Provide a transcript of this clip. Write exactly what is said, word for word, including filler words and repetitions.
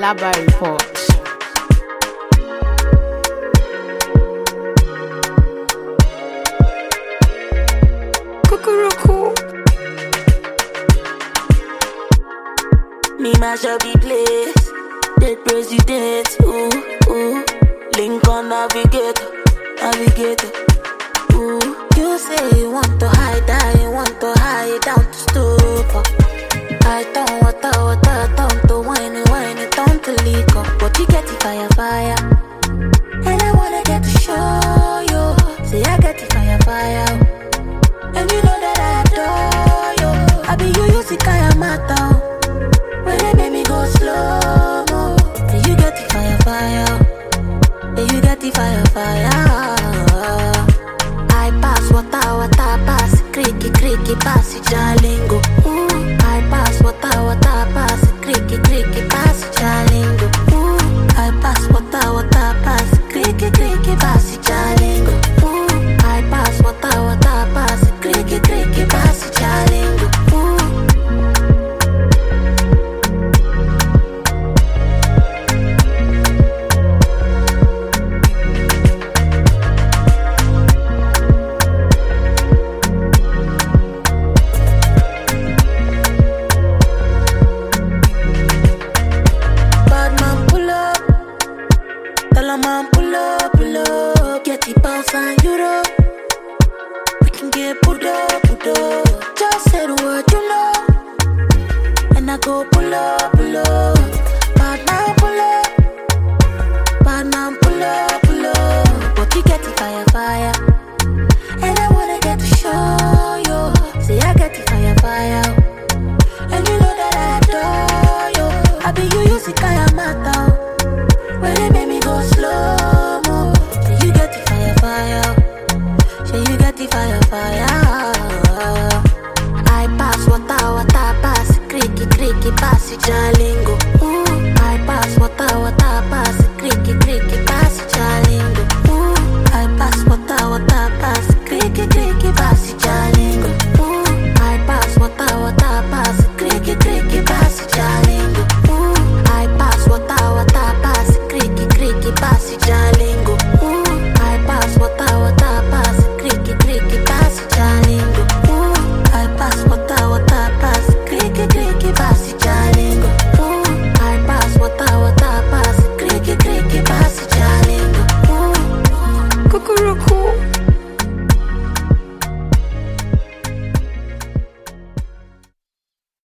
Alaba Report. Cuckoo. Me mash up the place. Dead president. Ooh, ooh. Lincoln navigator. Navigator. Ooh. You say you want to hide, I want to hide down to stupor. I don't water, water, down to wine, wine, down to liquor. But you get the fire, fire. And I wanna get to show you. Say I get the fire, fire. And you know that I adore you. I be you, you see kaya mata. When they make me go slow mo. And you get the fire, fire. And you get the fire, fire. I pass water, water, pass. Creaky, creaky, pass it, jalingo. Ooh, I pass water, water, pass. Creaky, creaky, pass it, jalingo. Ooh, I pass water, water, pass. Creaky, creaky, pass it, jalingo. Ooh, I pass water, water, pass. Creaky, creaky, pass it, jalingo. Ooh. Man, pull up, pull up, get the pounds and euro. We can get put up, put up. Just say the word, you know. And I go pull up, pull up. Bad man, pull up. Bad man, pull up, pull up. But you get the fire, fire. And I wanna get to show you. Say I get the fire, fire. And you know that I adore you. I be you, you see kaya mata. When they make me go slow mo. Say you get the fire, fire. Say you get the fire, fire. I pass water, water, pass. Creaky, creaky, pass it, jalingo.